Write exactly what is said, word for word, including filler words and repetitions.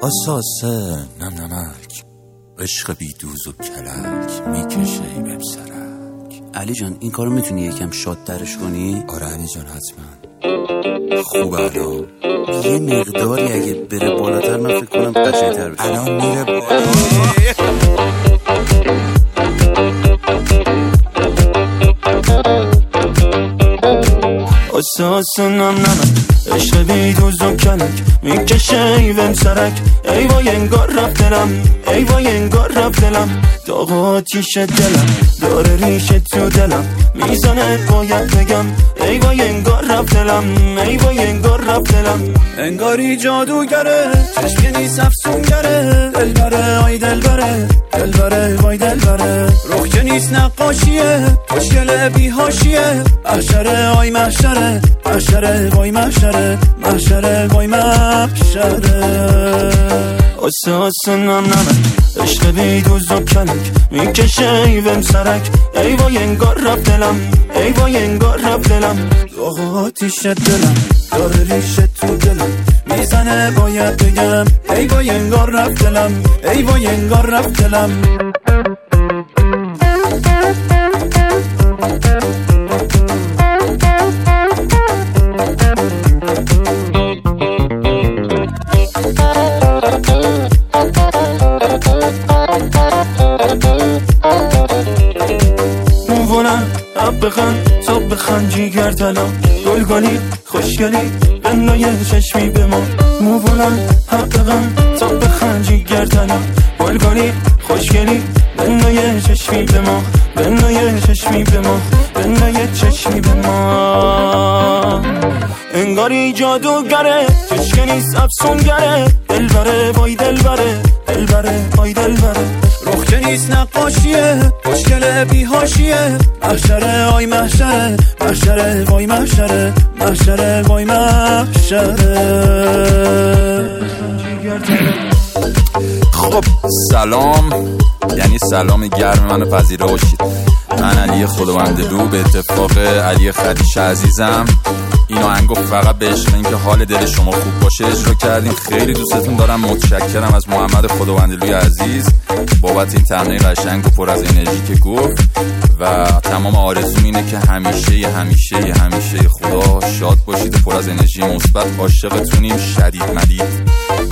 اساسه نم نمک، عشق بی دوز و کلک، میکشه ای بب سرک. علی جان این کارو میتونی یکم شادترش کنی؟ آره علی جان حتما. خوبه الان یه مقداری اگه بره بالاتر من فکر کنم قشنگ‌تر بشه. الان میره بالا. اساس نم نمک، عشق بی دوز و کلک، میکشه ای بهم سرک. ای وای انگار رفت دلم، ای وای انگار رفت دلم، داغ آتیش دلم داره ریشه تو دلم میزنه. باید بگم ای وای انگار رفت دلم، ای وای انگار رفت دلم. انگاری جادوگره، چشمی نیست افسونگره. دل بره آی دل بره، دل بره وای دل بره. روح که نیست نقاشیه، خوشگله بی حاشیه. محشره آی محشره، محشره وای محشره، محشره وای محشره. اساس نم نمک، عشق بی دوز و کلک، میکشه ای بهم سرک. ای وای انگار رفت دلم، ای وای انگار رفت دلم، داغ آتیش دلم داره ریشه تو دلم میزنه. باید بگم ای وای انگار رفت دلم، ای وای انگار رفت دلم. موونم اب بخن تا بخن جیگر تلا، گلگلی خوشگلی بندای چشمی به ما. موونم اب بخن تا بخن جیگر تلا، گلگلی خوشگلی بندای چشمی به ما، بندای چشمی به ما، بندای چشمی به ما. انگاری جادوگره، چشمی نیست افسونگره. دل بره وای دل بره، دل بره وای دل بره. روح که نیست نقاشیه، خوشگله بی حاشیه. محشره آی محشره، محشره وای محشره، محشره وای محشره. خب سلام، یعنی سلام گرم منو پذیره باشید. من علی خداوندلو، به اتفاق علی خدیش عزیزم. این آهنگو فقط به عشق اینکه حال دل شما خوب باشه اجرا کردیم. خیلی دوستتون دارم، متشکرم از محمد خداوندلوی عزیز بابت این ترانه قشنگ و پر از انرژی که گفت. و تمام آرزوم اینه که همیشه همیشه همیشه خدا شاد باشید و پر از انرژی مثبت. عاشقتونیم، شدید مدید.